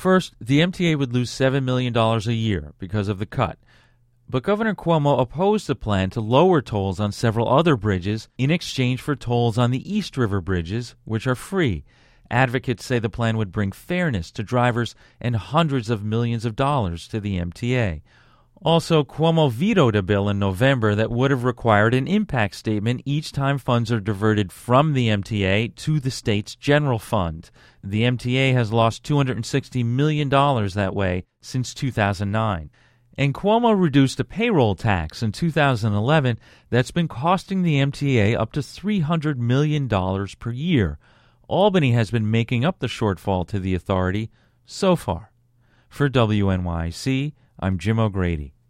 First, the MTA would lose $7 million a year because of the cut. But Governor Cuomo opposed the plan to lower tolls on several other bridges in exchange for tolls on the East River bridges, which are free. Advocates say the plan would bring fairness to drivers and hundreds of millions of dollars to the MTA. Also, Cuomo vetoed a bill in November that would have required an impact statement each time funds are diverted from the MTA to the state's general fund. The MTA has lost $260 million that way since 2009. And Cuomo reduced a payroll tax in 2011 that's been costing the MTA up to $300 million per year. Albany has been making up the shortfall to the authority so far. For WNYC, I'm Jim O'Grady.